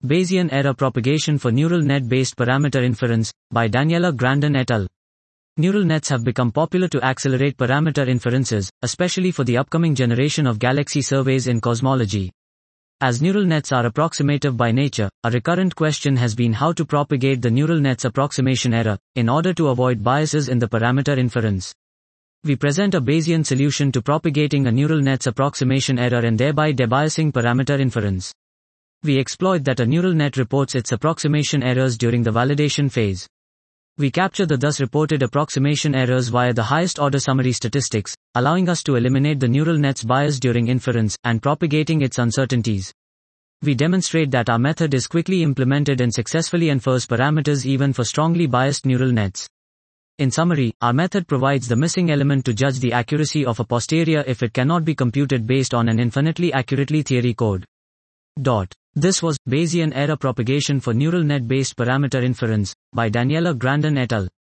Bayesian error propagation for neural net-based parameter inference, by Daniela Grandin et al. Neural nets have become popular to accelerate parameter inferences, especially for the upcoming generation of galaxy surveys in cosmology. As neural nets are approximative by nature, a recurrent question has been how to propagate the neural net's approximation error, in order to avoid biases in the parameter inference. We present a Bayesian solution to propagating a neural net's approximation error and thereby debiasing parameter inference. We exploit that a neural net reports its approximation errors during the validation phase. We capture the thus reported approximation errors via the highest order summary statistics, allowing us to eliminate the neural net's bias during inference and propagating its uncertainties. We demonstrate that our method is quickly implemented and successfully infers parameters even for strongly biased neural nets. In summary, our method provides the missing element to judge the accuracy of a posterior if it cannot be computed based on an infinitely accurately theory code. This was Bayesian error propagation for neural net-based parameter inference, by Daniela Grandin et al.